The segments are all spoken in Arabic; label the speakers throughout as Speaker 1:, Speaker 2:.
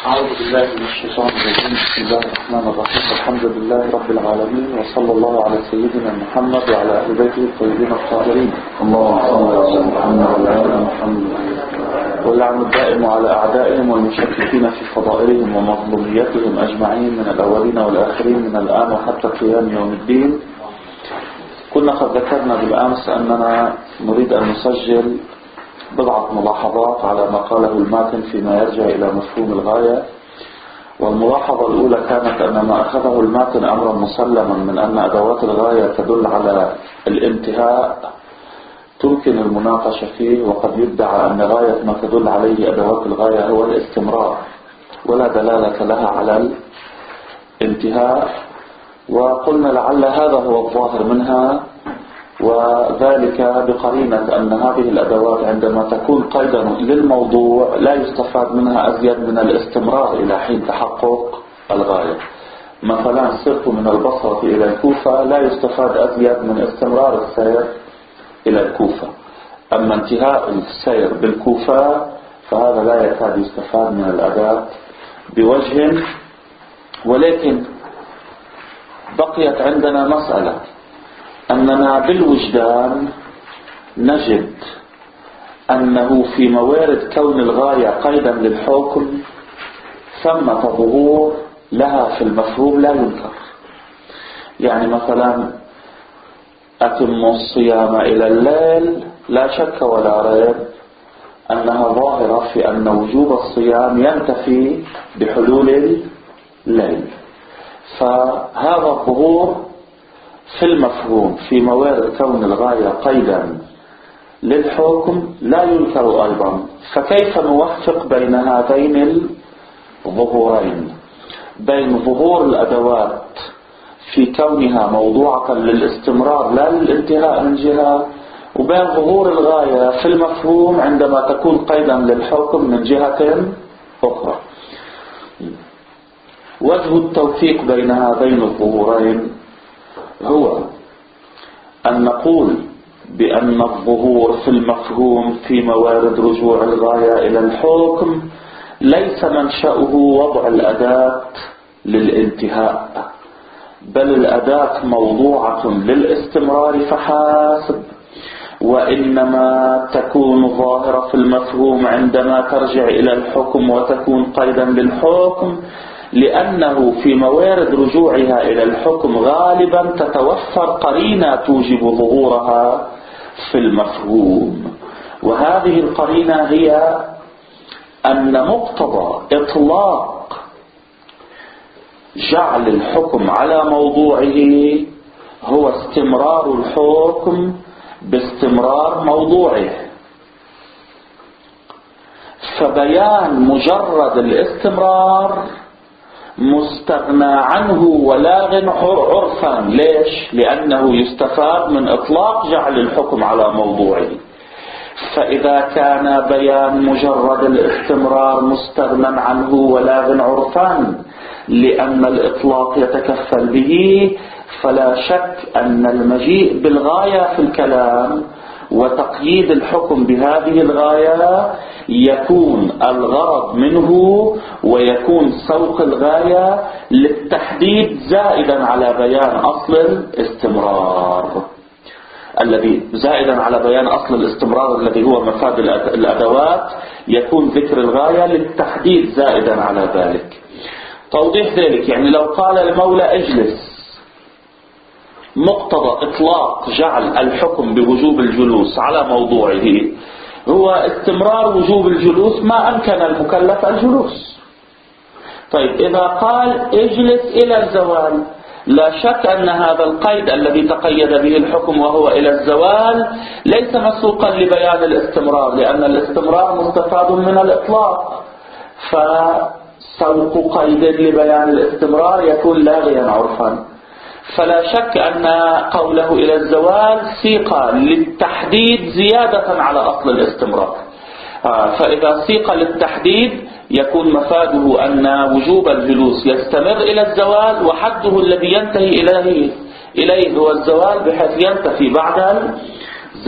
Speaker 1: أعوذ بالله من الشيطان الرجيم. بسم الله الرحمن الرحيم. الحمد لله رب العالمين، وصلى الله على سيدنا محمد وعلى أهل بيته الطيبين الطاهرين. اللهم صل على محمد وعلى آل محمد. واللعن الدائم على أعدائهم والمشككين في فضائلهم ومظلوميتهم أجمعين من الأولين والآخرين من الآن وحتى قيام يوم الدين. كنا قد ذكرنا بالأمس أننا نريد أن نسجل بضعة ملاحظات على ما قاله الماتن فيما يرجع إلى مفهوم الغاية. والملاحظة الأولى كانت أن ما أخذه الماتن أمرا مسلما من أن أدوات الغاية تدل على الانتهاء تمكن المناقشة فيه، وقد يدعى أن غاية ما تدل عليه أدوات الغاية هو الاستمرار ولا دلالة لها على الانتهاء. وقلنا لعل هذا هو الظاهر منها، وذلك بقرينة أن هذه الأدوات عندما تكون قيدا للموضوع لا يستفاد منها أزيد من الاستمرار إلى حين تحقق الغاية. مثلا سرت من البصرة إلى الكوفة لا يستفاد أزيد من استمرار السير إلى الكوفة، أما انتهاء السير بالكوفة فهذا لا يكاد يستفاد من الأداة بوجه. ولكن بقيت عندنا مسألة، أننا بالوجدان نجد أنه في موارد كون الغاية قيدا للحكم ثمة ظهور لها في المفهوم لا ينكر. يعني مثلا أتموا الصيام إلى الليل، لا شك ولا ريب أنها ظاهرة في أن وجوب الصيام ينتفي بحلول الليل. فهذا الظهور في المفهوم في موارد كون الغاية قيدا للحكم لا ينكر أيضا. فكيف نوفق بين هذين الظهورين، بين ظهور الأدوات في كونها موضوعة للاستمرار لا للانتهاء من جهة، وبين ظهور الغاية في المفهوم عندما تكون قيدا للحكم من جهة أخرى؟ وجه التوفيق بين هذين الظهورين هو أن نقول بأن الظهور في المفهوم في موارد رجوع الغاية إلى الحكم ليس منشأه وضع الأداة للانتهاء، بل الأداة موضوعة للاستمرار فحسب، وإنما تكون ظاهرة في المفهوم عندما ترجع إلى الحكم وتكون قيدا للحكم، لأنه في موارد رجوعها إلى الحكم غالبا تتوفر قرينة توجب ظهورها في المفهوم. وهذه القرينة هي أن مقتضى إطلاق جعل الحكم على موضوعه هو استمرار الحكم باستمرار موضوعه. فبيان مجرد الاستمرار مستغنى عنه ولاغ عرفا. ليش؟ لأنه يستفاد من إطلاق جعل الحكم على موضوعه. فإذا كان بيان مجرد الاستمرار مستغنى عنه ولاغ عرفا لأن الإطلاق يتكفل به، فلا شك أن المجيء بالغاية في الكلام وتقييد الحكم بهذه الغاية يكون الغرض منه ويكون سوق الغاية للتحديد زائدا على بيان أصل الاستمرار الذي هو مفاد الأدوات. يكون ذكر الغاية للتحديد زائدا على ذلك. توضيح ذلك، يعني لو قال المولى اجلس، مقتضى إطلاق جعل الحكم بوجوب الجلوس على موضوعه هو استمرار وجوب الجلوس ما أمكن المكلف الجلوس. طيب إذا قال اجلس إلى الزوال، لا شك أن هذا القيد الذي تقيد به الحكم وهو إلى الزوال ليس مسوقا لبيان الاستمرار، لأن الاستمرار مستفاد من الإطلاق. فسوق قيد لبيان الاستمرار يكون لاغيا عرفا. فلا شك أن قوله إلى الزوال سيق للتحديد زيادة على أصل الاستمرار. فإذا سيق للتحديد يكون مفاده أن وجوب الجلوس يستمر إلى الزوال، وحده الذي ينتهي إليه هو الزوال، بحيث ينتفي بعد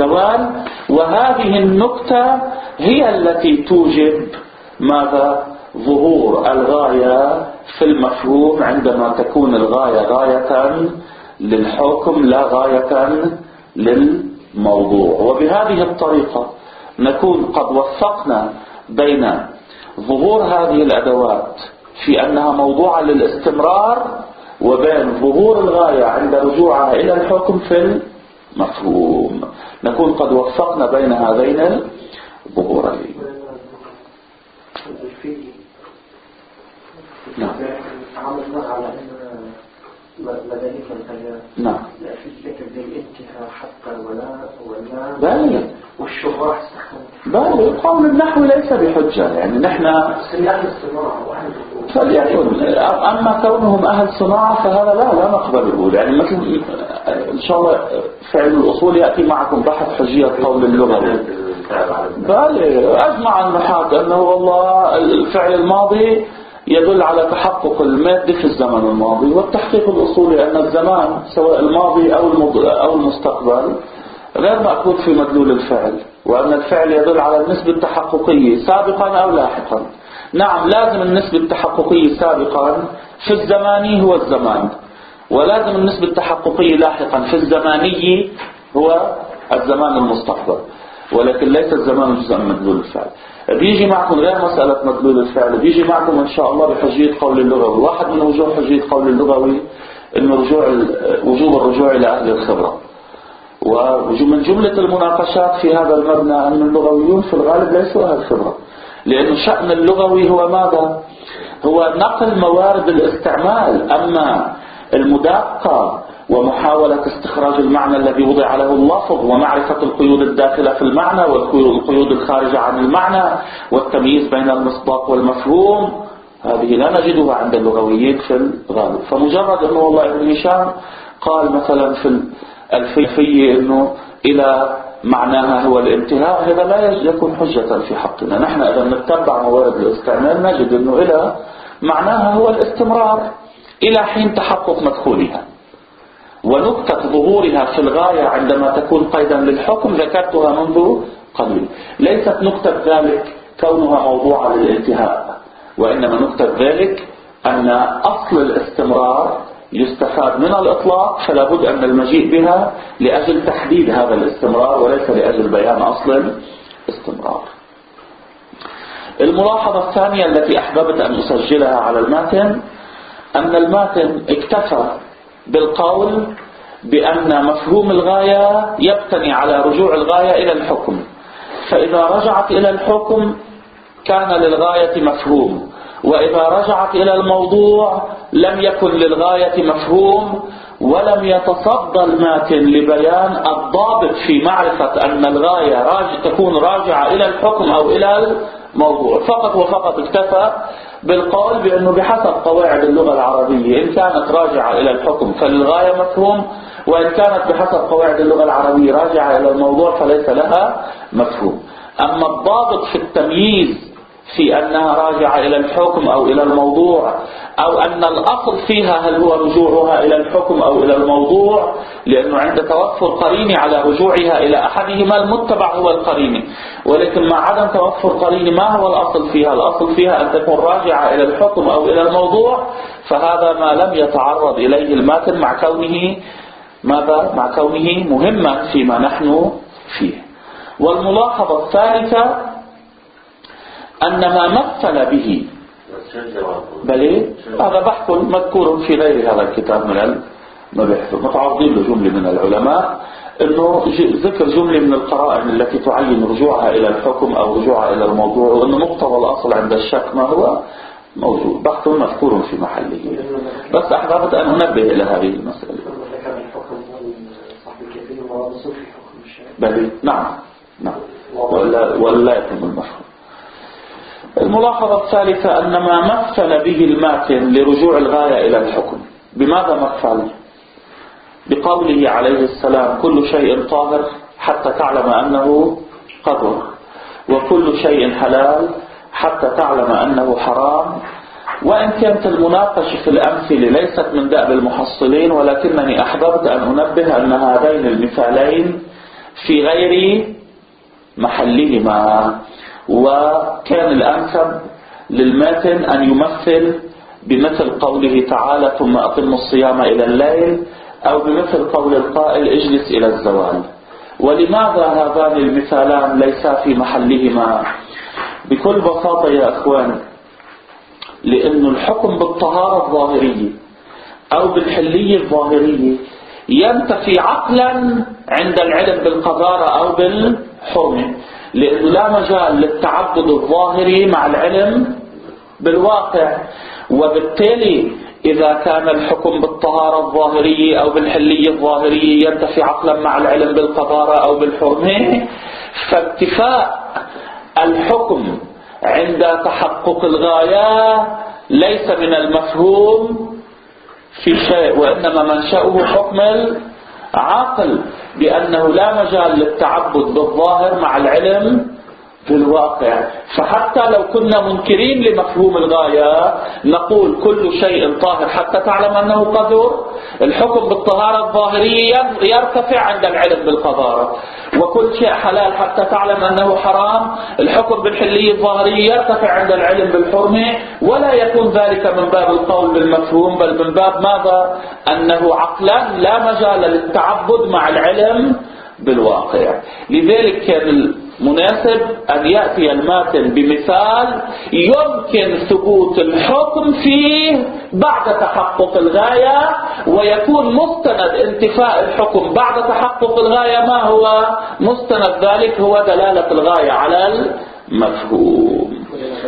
Speaker 1: الزوال. وهذه النكتة هي التي توجب ماذا؟ ظهور الغاية في المفهوم عندما تكون الغاية غاية للحكم لا غاية للموضوع. وبهذه الطريقة نكون قد وفقنا بين ظهور هذه الأدوات في أنها موضوعة للاستمرار وبين ظهور الغاية عند رجوعها إلى الحكم في المفهوم. نكون قد وفقنا بين هذين الظهورين. نعم. نعم. بالي قول النحو ليس بحجة، يعني نحن فليكن. أما كونهم أهل صناعة فهذا لا نقبله، يعني مثل إن شاء الله فعل الأصول يأتي معكم بحث حجية قول اللغة. بالي أجمع النحاة أنه والله الفعل الماضي يدل على تحقق المادة في الزمن الماضي، والتحقيق الأصولي أن الزمان سواء الماضي أو المستقبل غير مأخوذ في مدلول الفعل، وأن الفعل يدل على النسبة التحققية سابقا أو لاحقا. نعم، لازم النسبة التحققية سابقا في الزماني هو الزمان، ولازم النسبة التحققية لاحقا في الزماني هو الزمان المستقبل، ولكن ليس الزمان جزء من مدلول الفعل. بيجي معكم غير مسألة مدلول الفعل، بيجي معكم إن شاء الله بحجية قول اللغوي. واحد من وجوه حجية قول اللغوي إنه وجوب الرجوع إلى أهل الخبرة. ومن جملة المناقشات في هذا المبنى أن اللغويون في الغالب ليسوا أهل خبرة، لأن شأن اللغوي هو ماذا؟ هو نقل موارد الاستعمال، أما المداقة ومحاولة استخراج المعنى الذي وضع له اللفظ ومعرفة القيود الداخلة في المعنى والقيود الخارجة عن المعنى والتمييز بين المصداق والمفهوم، هذه لا نجدها عند اللغويين في الغالب. فمجرد أنه والله ابن هشام قال مثلا في الألفية أنه إلى معناها هو الانتهاء، هذا لا يكون حجة في حقنا. نحن إذا نتبع موارد الاستعمال نجد أنه إلى معناها هو الاستمرار إلى حين تحقق مدخولها. ونكتة ظهورها في الغاية عندما تكون قيدا للحكم ذكرتها منذ قليل، ليست نكتة ذلك كونها موضوعة للانتهاء، وإنما نكتة ذلك أن أصل الاستمرار يستفاد من الإطلاق، فلا بد أن المجيء بها لأجل تحديد هذا الاستمرار وليس لأجل بيان أصل الاستمرار. الملاحظة الثانية التي أحببت أن أسجلها على الماتن أن الماتن اكتفى بالقول بأن مفهوم الغاية يبتني على رجوع الغاية إلى الحكم، فإذا رجعت إلى الحكم كان للغاية مفهوم، وإذا رجعت إلى الموضوع لم يكن للغاية مفهوم، ولم يتصدى الماتن لبيان الضابط في معرفة أن الغاية تكون راجعة إلى الحكم أو إلى الموضوع. فقط وفقط اكتفى بالقول بأنه بحسب قواعد اللغة العربية إن كانت راجعة إلى الحكم فللغاية مفهوم، وإن كانت بحسب قواعد اللغة العربية راجعة إلى الموضوع فليس لها مفهوم. أما الضابط في التمييز في أنها راجعة إلى الحكم أو إلى الموضوع، أو أن الأصل فيها هل هو رجوعها إلى الحكم أو إلى الموضوع، لأنه عند توفر قرينة على رجوعها إلى أحدهما المتبع هو القرينة، ولكن مع عدم توفر قرينة ما هو الأصل فيها؟ الأصل فيها أن تكون راجعة إلى الحكم أو إلى الموضوع، فهذا ما لم يتعرض إليه الماتن مع كونه ماذا؟ مع كونه مهما فيما نحن فيه. والملاحظة الثالثة أن ما مثل به هذا بحث مذكور في غير هذا الكتاب من المباحث، متعرضين لجملة من العلماء أنه ذكر جملة من القرائن التي تعين رجوعها إلى الحكم أو رجوعها إلى الموضوع، وأن مقتضى الأصل عند الشك ما هو موجود. بحث مذكور في محله، بس أحببت أن أنبه إلى هذه المسألة. نعم ولا يتم المفهوم. الملاحظة الثالثة أن ما مثل به الماتن لرجوع الغاية إلى الحكم، بماذا مثل؟ بقوله عليه السلام كل شيء طاهر حتى تعلم أنه قدر، وكل شيء حلال حتى تعلم أنه حرام. وإن كانت المناقشة في الأمثلة ليست من دأب المحصلين، ولكنني أحببت أن أنبه أن هذين المثالين في غير محلهما، وكان الأنسب
Speaker 2: للماتن أن يمثل بمثل قوله تعالى ثم أقم الصيام إلى الليل، أو بمثل قول القائل اجلس إلى الزوال. ولماذا هذان المثالان ليسا في محلهما؟ بكل بساطة يا أخوان، لأن الحكم بالطهارة الظاهرية أو بالحلية الظاهرية ينتفي عقلا عند العلم بالقذارة أو بالحرمة، لأنه لا مجال للتعبد الظاهري مع العلم بالواقع. وبالتالي إذا كان الحكم بالطهارة الظاهرية أو بالحلية الظاهرية ينتفي عقلا مع العلم بالقذارة أو بالحرمة، فانتفاء الحكم عند تحقق الغاية ليس من المفهوم في شيء، وإنما منشأه حكم العقل، بأنه لا مجال للتعبد بالظاهر مع العلم بالواقع. فحتى لو كنا منكرين لمفهوم الغاية نقول كل شيء طاهر حتى تعلم أنه قذر، الحكم بالطهارة الظاهرية يرتفع عند العلم بالقذارة، وكل شيء حلال حتى تعلم أنه حرام، الحكم بالحلية الظاهرية يرتفع عند العلم بالحرمة، ولا يكون ذلك من باب القول بالمفهوم، بل من باب ماذا؟ أنه عقلا لا مجال للتعبد مع العلم بالواقع. لذلك كان مناسب أن يأتي الماتن بمثال يمكن ثبوت الحكم فيه بعد تحقق الغاية، ويكون مستند انتفاء الحكم بعد تحقق الغاية ما هو مستند ذلك؟ هو دلالة الغاية على المفهوم.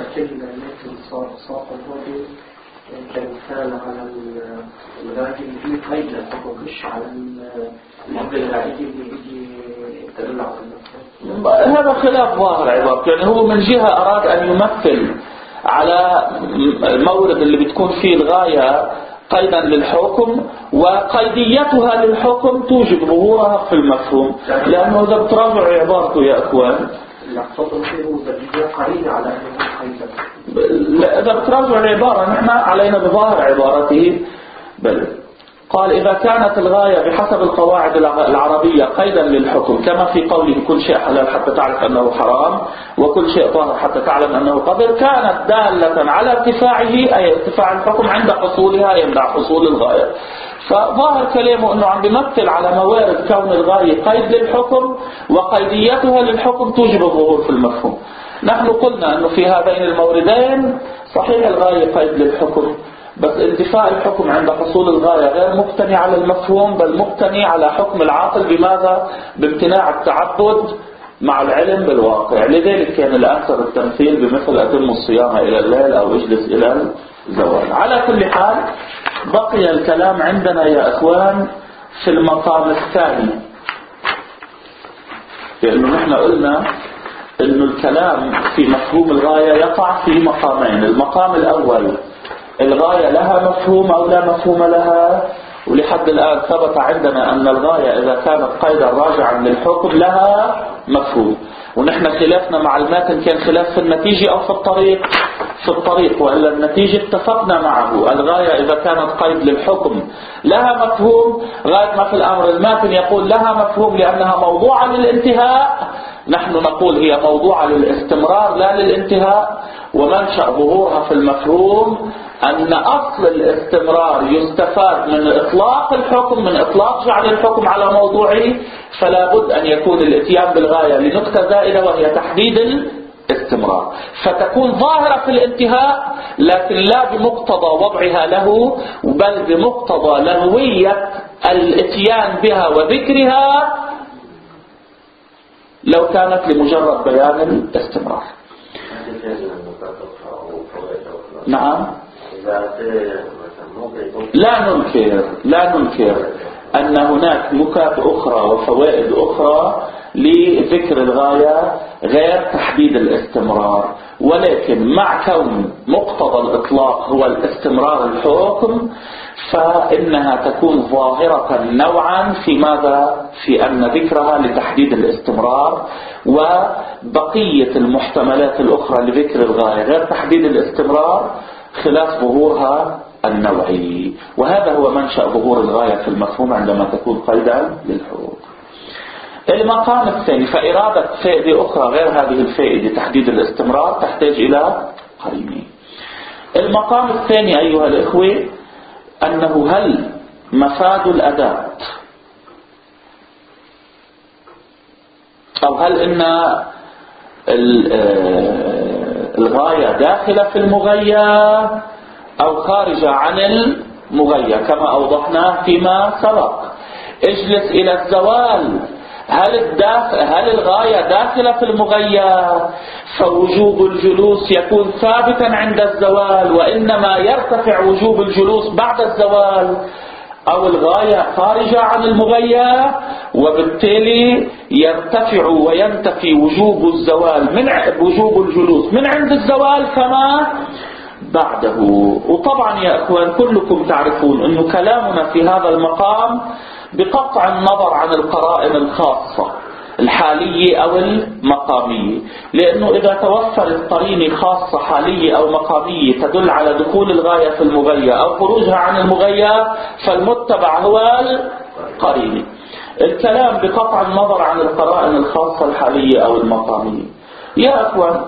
Speaker 3: كمثال على الغاية اللي فيه قيد الحكم مش على الغاية اللي يجي تدل على المفهوم.
Speaker 2: هذا خلاف ظاهر عبارة، يعني هو من جهة أراد أن يمثل على المورد اللي بتكون فيه الغاية قيدا للحكم، وقيديتها للحكم توجب ظهورها في المفهوم، لأنه إذا بتراجع عبارته يا أخوان إذا بتراجع العبارة نحن علينا بظاهر عبارته، بل قال إذا كانت الغاية بحسب القواعد العربية قيدا للحكم كما في قوله كل شيء حلال حتى تعرف أنه حرام وكل شيء طاهر حتى تعلم أنه قدر، كانت دالة على ارتفاعه أي ارتفاع الحكم عند حصولها عند حصول الغاية. فظاهر كلامه أنه عم بيمثل على موارد كون الغاية قيد للحكم وقيديتها للحكم توجب الظهور في المفهوم. نحن قلنا أنه في هذين الموردين صحيح الغاية قيد للحكم، بس انتفاء الحكم عند حصول الغاية غير مبتني على المفهوم، بل مبتني على حكم العاقل بماذا؟ بامتناع التعبد مع العلم بالواقع. لذلك كان الأكثر التمثيل بمثل أتم الصيام إلى الليل أو اجلس إلى الزوال. على كل حال بقي الكلام عندنا يا أخوان في المقام الثاني، لأنه نحن قلنا أن الكلام في مفهوم الغاية يقع في مقامين. المقام الأول الغاية لها مفهوم أو لا مفهوم لها، ولحد الآن ثبت عندنا أن الغاية إذا كانت قيدا راجعا للحكم لها مفهوم، ونحن خلافنا مع الماتن كان خلاف في النتيجة أو في الطريق، وإلا النتيجة اتفقنا معه. الغاية إذا كانت قيد للحكم لها مفهوم، غاية ما في الأمر الماتن يقول لها مفهوم لأنها موضوعة للانتهاء، نحن نقول هي موضوعة للاستمرار لا للانتهاء. ومنشأ ظهورها في المفهوم أن أصل الاستمرار يستفاد من إطلاق الحكم، من إطلاق جعل الحكم على موضوعه، فلا بد أن يكون الاتيان بالغاية لنقطة زائدة وهي تحديد الاستمرار، فتكون ظاهرة في الانتهاء لكن لا بمقتضى وضعها له، بل بمقتضى لغوية الاتيان بها وذكرها لو كانت لمجرد بيان الاستمرار. نعم، لا ننكر أن هناك نكات أخرى وفوائد أخرى لذكر الغاية غير تحديد الاستمرار، ولكن مع كون مقتضى الإطلاق هو الاستمرار الحكم فإنها تكون ظاهرة نوعا في ماذا؟ في أن ذكرها لتحديد الاستمرار، وبقية المحتملات الأخرى لذكر الغاية غير تحديد الاستمرار خلاف ظهورها النوعي. وهذا هو منشأ ظهور الغاية في المفهوم عندما تكون قيدا للحكم. المقام الثاني، فإرادة فائدة أخرى غير هذه الفائدة تحديد الاستمرار تحتاج إلى قرينة. المقام الثاني أيها الإخوة أنه هل مفاد الأداة أو هل إن الغاية داخلة في المغية أو خارجة عن المغية كما أوضحناه فيما سبق. اجلس إلى الزوال، هل الغاية داخلة في المغية فوجوب الجلوس يكون ثابتا عند الزوال وإنما يرتفع وجوب الجلوس بعد الزوال، أو الغاية خارجة عن المغية وبالتالي يرتفع وينتفي وجوب الزوال من وجوب الجلوس من عند الزوال كما بعده. وطبعا يا أخوان كلكم تعرفون أن كلامنا في هذا المقام بقطع النظر عن القرائن الخاصة الحالية أو المقامية، لأنه إذا توفرت قرينة خاصة حالية أو مقامية تدل على دخول الغاية في المغية أو خروجها عن المغية فالمتبع هو القرينة. الكلام بقطع النظر عن القرائن الخاصة الحالية أو المقامية. يا أخوان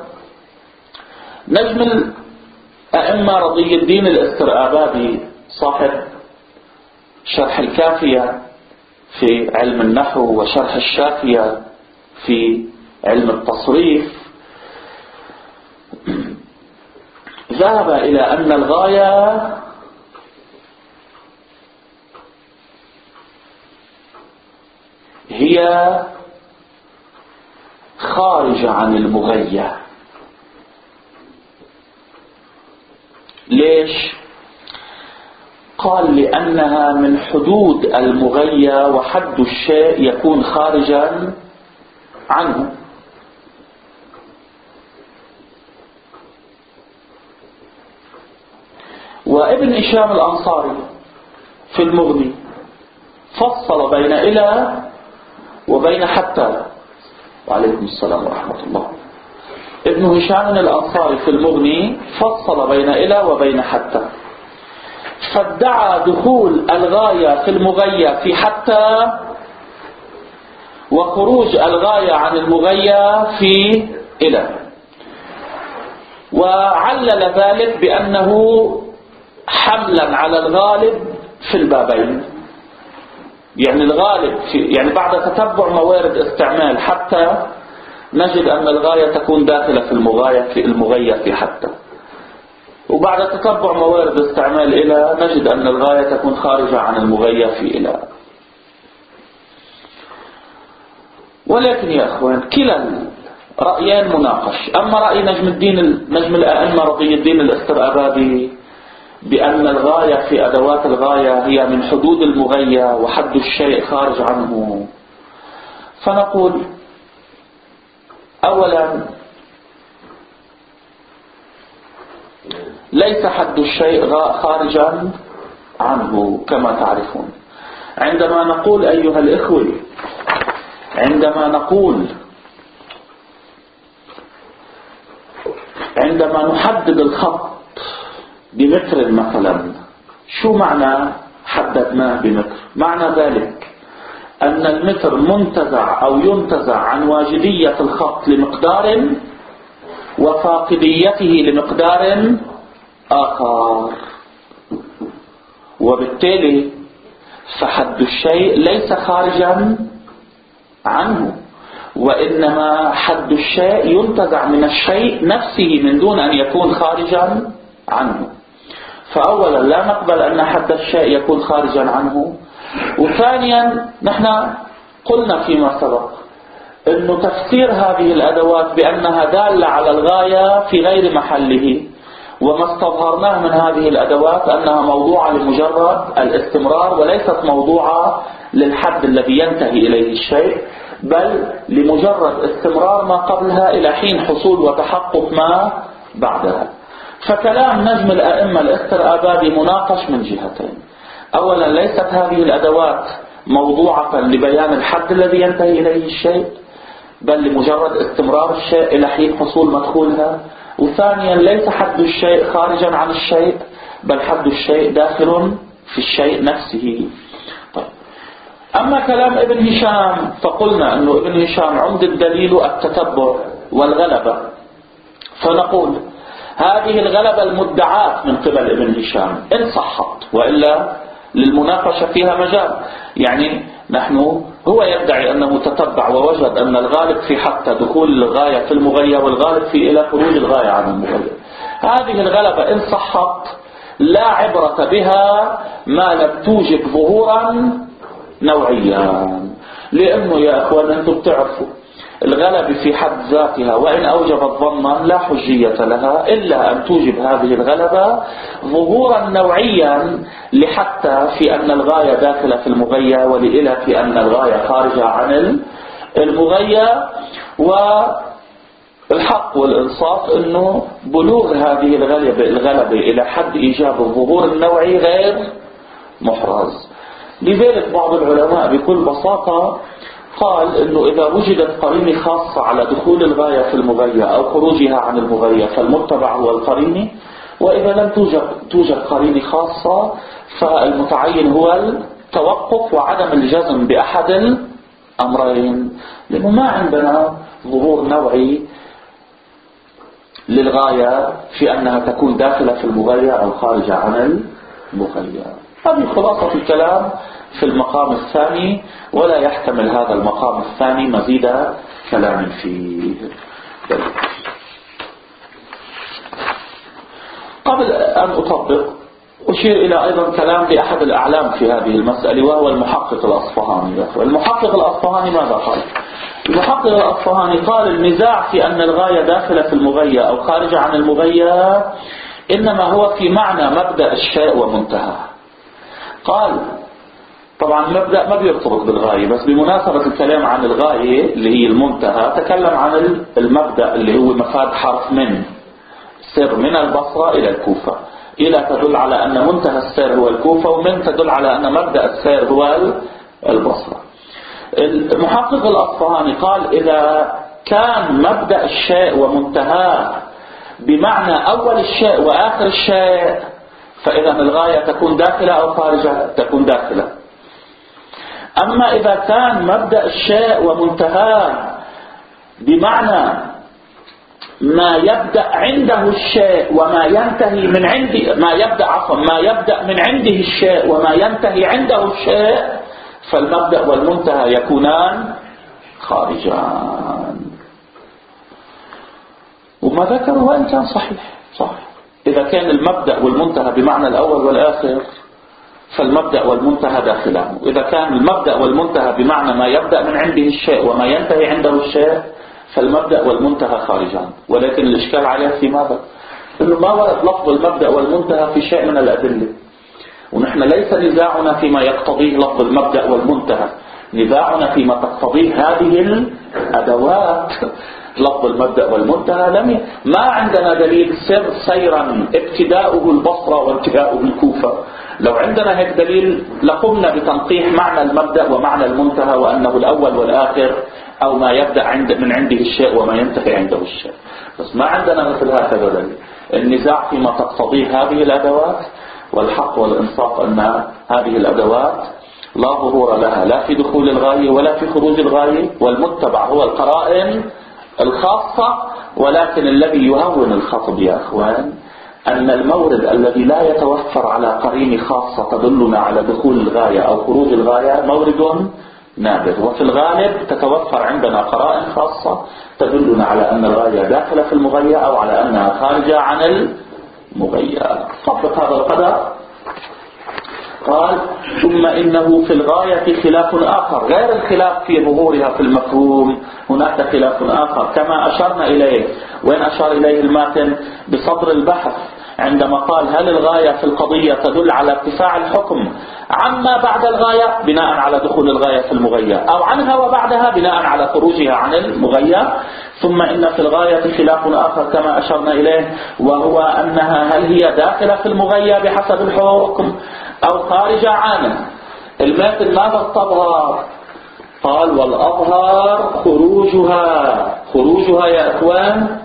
Speaker 2: نجم الأئمة رضي الدين الاسترآبادي صاحب شرح الكافية في علم النحو وشرح الشافية في علم التصريف ذهب إلى أن الغاية هي خارجة عن المغية. ليش؟ قال لأنها من حدود المغية وحد الشيء يكون خارجا عنه. وابن هشام الأنصاري في المغني فصل بين إلى وبين حتى. وعليكم السلام ورحمة الله. ابن هشام الأنصاري في المغني فصل بين إلى وبين حتى، فادعى دخول الغاية في المغية في حتى وخروج الغاية عن المغية في إلى، وعلل ذلك بأنه حملا على الغالب في البابين. يعني الغالب يعني بعد تتبع موارد استعمال حتى نجد أن الغاية تكون داخلة في المغية في حتى، وبعد تتبع موارد استعمال إلى نجد أن الغاية تكون خارجة عن المغية في إلى. ولكن يا أخوان كلا رأيان مناقش. أما رأي نجم الأئمة رضي الدين الاسترآبادي بأن الغاية في أدوات الغاية هي من حدود المغية وحد الشيء خارج عنه، فنقول أولا ليس حد الشيء خارجا عنه كما تعرفون. عندما نقول أيها الإخوة، عندما نحدد الخط بمتر مثلا، شو معنى حددناه بمتر؟ معنى ذلك أن المتر منتزع أو ينتزع عن واجدية الخط لمقدار وفاقديته لمقدار آخر، وبالتالي فحد الشيء ليس خارجا عنه، وإنما حد الشيء ينتزع من الشيء نفسه من دون أن يكون خارجا عنه. فأولا لا نقبل أن حد الشيء يكون خارجا عنه. وثانيا نحن قلنا فيما سبق أن تفسير هذه الأدوات بأنها دالة على الغاية في غير محله، وما استظهرناه من هذه الأدوات أنها موضوعة لمجرد الاستمرار وليست موضوعة للحد الذي ينتهي إليه الشيء، بل لمجرد استمرار ما قبلها إلى حين حصول وتحقق ما بعدها. فكلام نجم الأئمة الاسترآبادي مناقش من جهتين. أولا ليست هذه الأدوات موضوعة لبيان الحد الذي ينتهي إليه الشيء، بل لمجرد استمرار الشيء إلى حين حصول مدخولها. وثانيا ليس حد الشيء خارجا عن الشيء، بل حد الشيء داخل في الشيء نفسه. طيب. أما كلام ابن هشام فقلنا أنه ابن هشام عمدة الدليل التتبع والغلبة، فنقول هذه الغلبة المدعاة من قبل ابن هشام إن صحت، وإلا للمناقشة فيها مجال. يعني نحن هو يدعي أنه تتبع ووجد أن الغالب في حتى دخول الغاية في المغية والغالب في إلى خروج الغاية عن المغية. هذه الغلبة إن صحت لا عبرة بها ما لم توجب ظهورا نوعيا، لأنه يا أخوان أنتم بتعرفوا الغلبة في حد ذاتها وإن أوجبت ظنا لا حجية لها إلا أن توجب هذه الغلبة ظهورا نوعيا، لحتى في أن الغاية داخلة في المغية، ولإلى في أن الغاية خارجة عن المغية. والحق والإنصاف أنه بلوغ هذه الغلبة إلى حد إيجاب الظهور النوعي غير محرز. لذلك بعض العلماء بكل بساطة قال أنه إذا وجدت قرينة خاصة على دخول الغاية في المغية أو خروجها عن المغية فالمتبع هو القرينة، وإذا لم توجد قرينة خاصة فالمتعين هو التوقف وعدم الجزم بأحد الأمرين، لأنه ما عندنا ظهور نوعي للغاية في أنها تكون داخلة في المغية أو خارجة عن المغية. هذه خلاصة الكلام في المقام الثاني، ولا يحتمل هذا المقام الثاني مزيد كلام فيه. قبل أن أطبق أشير إلى أيضا كلام لأحد الأعلام في هذه المسألة، وهو المحقق الأصفهاني. المحقق الأصفهاني ماذا قال؟ المحقق الأصفهاني قال النزاع في أن الغاية داخلة في المغية أو خارجة عن المغية إنما هو في معنى مبدأ الشيء ومنتهى. قال طبعا مبدأ ما بيرتبط بالغاية، بس بمناسبة الكلام عن الغاية اللي هي المنتهى تكلم عن المبدأ اللي هو مفاد حرف من، سر من البصرة إلى الكوفة، إلى تدل على أن منتهى السير هو الكوفة، ومن تدل على أن مبدأ السير هو البصرة. المحقق الأصفهاني قال إذا كان مبدأ الشيء ومنتهاه بمعنى أول الشيء وآخر الشيء فإذا الغاية تكون داخلة أو خارجة، تكون داخلة. أما إذا كان مبدأ الشيء ومنتهاه بمعنى ما يبدأ عنده الشيء وما ينتهي من عنده، ما يبدأ من عنده الشيء وما ينتهي عنده الشيء، فالمبدأ والمنتهى يكونان خارجان. وما ذكره وإن كان صحيح إذا كان المبدأ والمنتهى بمعنى الأول والآخر فالمبدأ والمنتهى داخلان، وإذا كان المبدأ والمنتهى بمعنى ما يبدأ من عنده الشيء وما ينتهي عنده الشيء فالمبدأ والمنتهى خارجان. ولكن الإشكال عليه في ماذا؟ إنه ما ورد لفظ المبدأ والمنتهى في شيء من الأدلة، ونحن ليس نزاعنا فيما يقتضيه لفظ المبدأ والمنتهى، نزاعنا فيما تقتضيه هذه الأدوات. لفظ المبدأ والمنتهى ما عندنا دليل سيرا ابتداؤه البصرة وانتهاؤه الكوفة. لو عندنا هيك دليل لقمنا بتنقيح معنى المبدأ ومعنى المنتهى وأنه الأول والآخر، أو ما يبدأ من عنده الشيء وما ينتهي عنده الشيء، بس ما عندنا مثل هكذا دليل. النزاع فيما تقتضيه هذه الأدوات، والحق والإنصاف أن هذه الأدوات لا ظهور لها لا في دخول الغاية ولا في خروج الغاية، والمتبع هو القرائن الخاصة. ولكن الذي يهون الخطب يا أخوان أن المورد الذي لا يتوفر على قرينة خاصة تدلنا على دخول الغاية أو خروج الغاية مورد نادر، وفي الغالب تتوفر عندنا قرائن خاصة تدلنا على أن الغاية داخلة في المغية أو على أنها خارجة عن المغية. طبق هذا القدر. قال ثم إنه في الغاية خلاف آخر غير الخلاف في ظهورها في المفهوم، هناك خلاف آخر كما أشرنا إليه. وين أشار إليه الماتن؟ بصدر البحث عندما قال هل الغاية في القضية تدل على ارتفاع الحكم عما بعد الغاية بناء على دخول الغاية في المغية، أو عنها وبعدها بناء على خروجها عن المغية. ثم إن في الغاية خلاف آخر كما أشرنا إليه، وهو أنها هل هي داخلة في المغية بحسب الحكم أو خارجة عنه. الماتن ماذا التظهر؟ قال والأظهر خروجها يا إخوان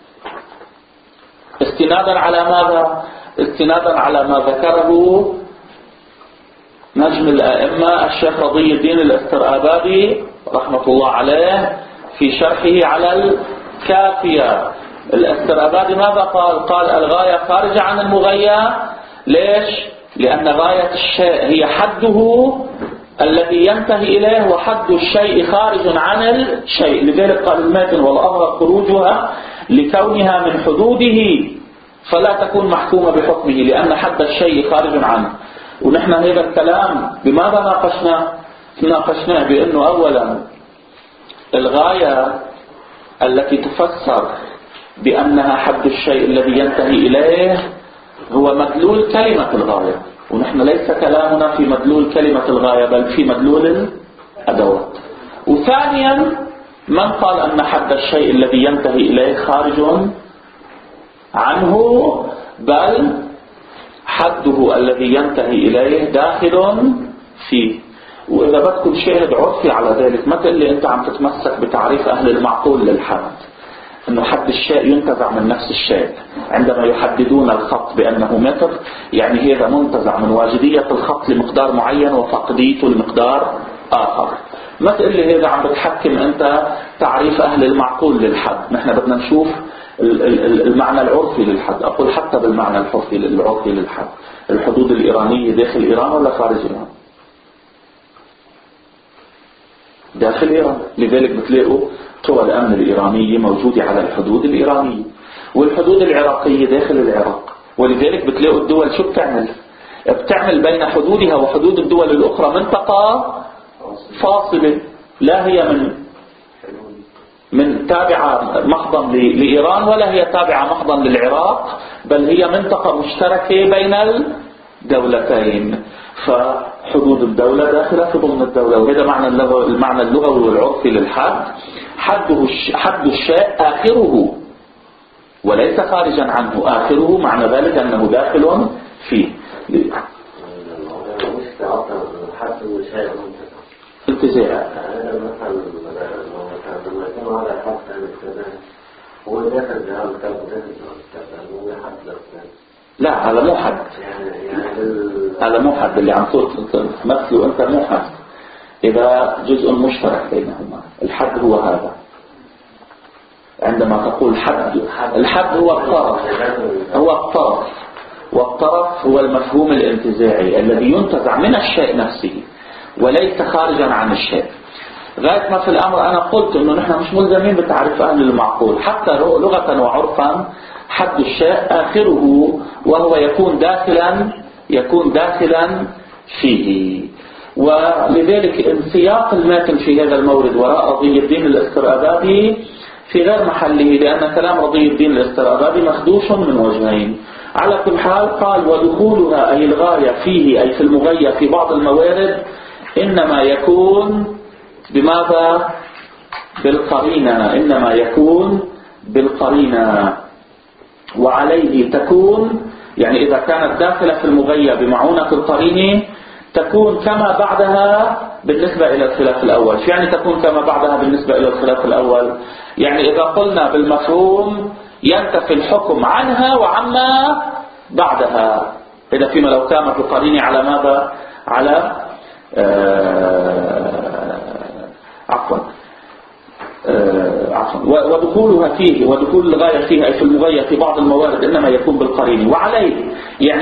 Speaker 2: استنادا على ماذا؟ استنادا على ما ذكره نجم الأئمة الشيخ رضي الدين الاسترآبادي رحمة الله عليه في شرحه على الكافية، الاسترابادي ماذا قال؟ قال الغاية خارجة عن المغية. ليش؟ لأن غاية الشيء هي حده الذي ينتهي إليه، وحد الشيء خارج عن الشيء. لذلك قال الماتن والأظهر خروجها لكونها من حدوده فلا تكون محكومة بحكمه، لأن حد الشيء خارج عنه. ونحن هذا الكلام بماذا ناقشناه بأنه أولا الغاية التي تفسر بأنها حد الشيء الذي ينتهي إليه هو مدلول كلمة الغاية، ونحن ليس كلامنا في مدلول كلمة الغاية بل في مدلول الأدوات. وثانيا من قال أن حد الشيء الذي ينتهي إليه خارج عنه، بل حده الذي ينتهي إليه داخل فيه. وإذا بدكم شاهد عرفي على ذلك، ما تقول لي أنت عم تتمسك بتعريف أهل المعقول للحد أنه حد الشيء ينتزع من نفس الشيء. عندما يحددون الخط بأنه متر، يعني هذا منتزع من واجدية الخط لمقدار معين وفقديته لمقدار آخر. ما تقول لي هذا عم بتحكم أنت تعريف أهل المعقول للحد. نحن بدنا نشوف المعنى العرفي للحد. أقول حتى بالمعنى العرفي للحد، الحدود الإيرانية داخل إيران ولا خارج إيران؟ داخل إيران. لذلك بتلاقوا قوى الأمن الإيرانية موجودة على الحدود الإيرانية، والحدود العراقية داخل العراق. ولذلك بتلاقوا الدول شو بتعمل بين حدودها وحدود الدول الأخرى منطقة فاصلة، لا هي من تابعة محضا لإيران ولا هي تابعة محضا للعراق، بل هي منطقة مشتركة بين الدولتين. فحدود الدولة داخلة ضمن الدولة. وهذا المعنى اللغوي والعرفي للحد. حد الشيء آخره وليس خارجا عنه، آخره معنى ذلك أنه داخل فيه. انتزاع لا، هذا مو حد. هذا مو حد اللي عم تمثله أنت، مو حد. إذا جزء مشترك بينهما. الحد هو هذا. عندما تقول حد، الحد هو الطرف، والطرف هو المفهوم الانتزاعي الذي ينتزع من الشيء نفسه وليس خارجا عن الشيء. غاية ما في الأمر أنا قلت إنه نحن مش ملزمين بتعريف أهل المعقول. حتى لغة وعرفا حد الشيء آخره، وهو يكون داخلا فيه. ولذلك انسياق الماتن في هذا المورد وراء رضي الدين الاسترابادي في غير محله، لأن كلام رضي الدين الاسترابادي مخدوش من وجهين. على كل حال قال ودخولها أي الغاية فيه أي في المغية في بعض الموارد إنما يكون بماذا؟ بالقرينة. إنما يكون بالقرينة. وعليه تكون، يعني إذا كانت داخلة في المغية بمعونة القرينة تكون كما بعدها بالنسبة إلى الخلاف الأول. يعني تكون كما بعدها بالنسبة إلى الخلاف الأول، يعني إذا قلنا بالمفهوم ينتفي الحكم عنها وعما بعدها. إذا فيما لو كانت القرينة على ماذا؟ على عفوا ودخولها فيه، ودخول الغاية فيها أي في المغية في بعض الموارد إنما يكون بالقرينة. وعليه يعني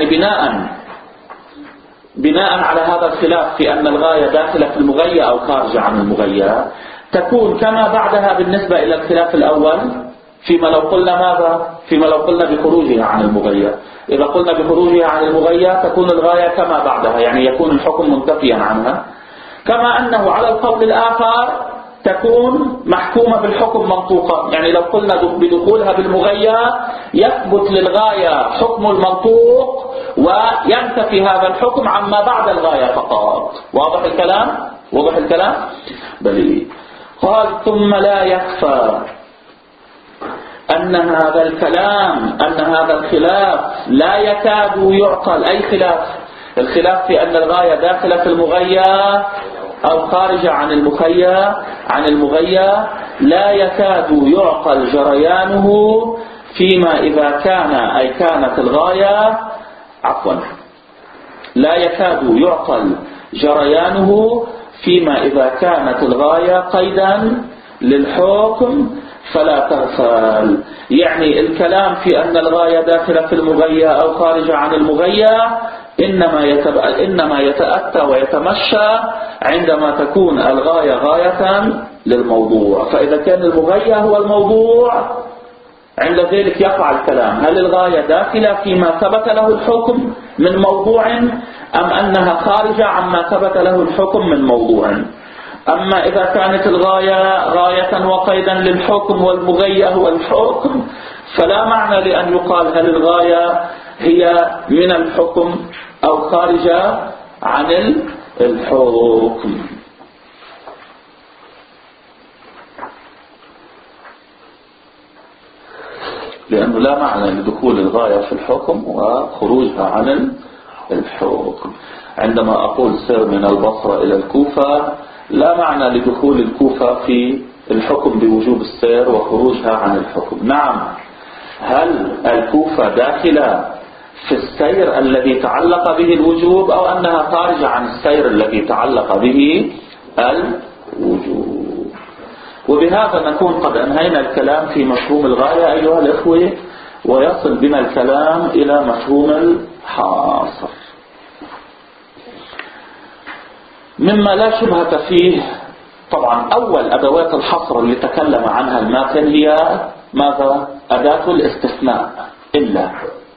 Speaker 2: بناء على هذا الخلاف في أن الغاية داخلة في المغية أو خارجة عن المغية تكون كما بعدها بالنسبة إلى الخلاف الأول فيما لو قلنا ماذا؟ فيما لو قلنا بخروجها عن المغية. إذا قلنا بخروجها عن المغية تكون الغاية كما بعدها، يعني يكون الحكم منتفيا عنها. كما أنه على القول الآخر تكون محكومة بالحكم منطوقة، يعني لو قلنا بدخولها بالمغية يثبت للغاية حكم المنطوق وينتفي هذا الحكم عما بعد الغاية فقط. واضح الكلام؟ بل قال ثم لا يخفى أن هذا الخلاف لا يكاد يعقل. أي خلاف؟ الخلاف في أن الغاية داخلة في المغية أو خارجة عن المغية لا يكاد يعقل جريانه فيما إذا كان أي كانت الغاية لا يكاد يعقل جريانه فيما إذا كانت الغاية قيدا للحكم فلا تغفل. يعني الكلام في أن الغاية داخلة في المغية أو خارجة عن المغية إنما يتأتى ويتمشى عندما تكون الغاية غاية للموضوع. فإذا كان المغية هو الموضوع عند ذلك يقع الكلام: هل الغاية داخلة فيما ثبت له الحكم من موضوع أم أنها خارجة عما ثبت له الحكم من موضوع؟ أما إذا كانت الغاية غاية وقيدا للحكم والمغية هو الحكم فلا معنى لأن يقال هل الغاية هي من الحكم أو خارجة عن الحكم. لأنه لا معنى لدخول الغاية في الحكم وخروجها عن الحكم. عندما أقول سر من البصرة إلى الكوفة لا معنى لدخول الكوفة في الحكم بوجوب السير وخروجها عن الحكم. نعم، هل الكوفة داخلة في السير الذي تعلق به الوجوب أو أنها خارجة عن السير الذي تعلق به الوجوب؟ وبهذا نكون قد أنهينا الكلام في مفهوم الغاية أيها الإخوة، ويصل بنا الكلام إلى مفهوم الحاصر. مما لا شبهة فيه، طبعا أول أدوات الحصر اللي تكلم عنها الماتن هي ماذا؟ أداة الاستثناء إلا.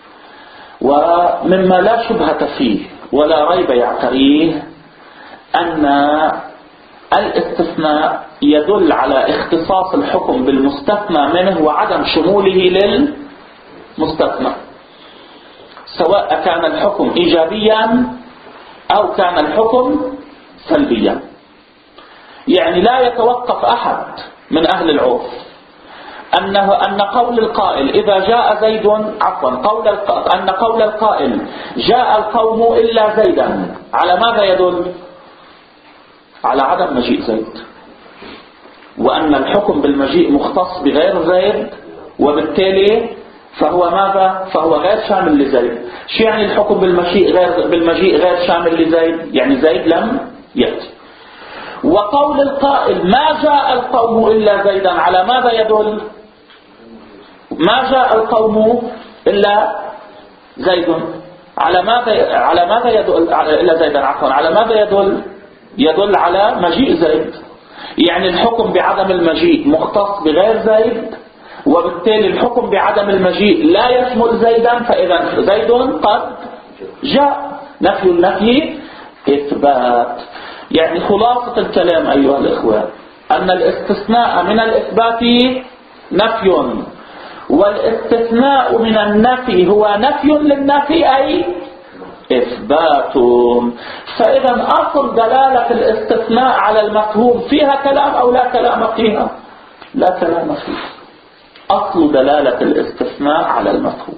Speaker 2: ومما لا شبهة فيه ولا ريب يعتريه أن الاستثناء يدل على اختصاص الحكم بالمستثنى منه وعدم شموله للمستثنى، سواء كان الحكم إيجابيا أو كان الحكم سلبيا. يعني لا يتوقف أحد من أهل العرف أن قول القائل إذا جاء زيد أن قول القائل جاء القوم إلا زيدا على ماذا يدل؟ على عدم مجيء زيد، وأن الحكم بالمجيء مختص بغير زيد، وبالتالي فهو ماذا؟ فهو غير شامل لزيد. شو يعني الحكم بالمجيء غير شامل لزيد؟ يعني زيد لم يأتي. وقول القائل ما جاء القوم إلا زيدا على ماذا يدل؟ ما جاء القوم إلا زيد على ماذا يدل؟ إلا زيدا عفوا، على ماذا يدل؟ يدل على مجيء زيد. يعني الحكم بعدم المجيء مختص بغير زيد، وبالتالي الحكم بعدم المجيء لا يشمل زيدا، فإذا زيد قد جاء. نفي النفي إثبات. يعني خلاصة الكلام أيها الإخوة أن الاستثناء من الإثبات نفي، والاستثناء من النفي هو نفي للنفي أي إثبات. فإذا أصل دلالة الاستثناء على المفهوم فيها كلام أو لا كلام فيها؟ لا كلام فيها. أصل دلالة الاستثناء على المفهوم،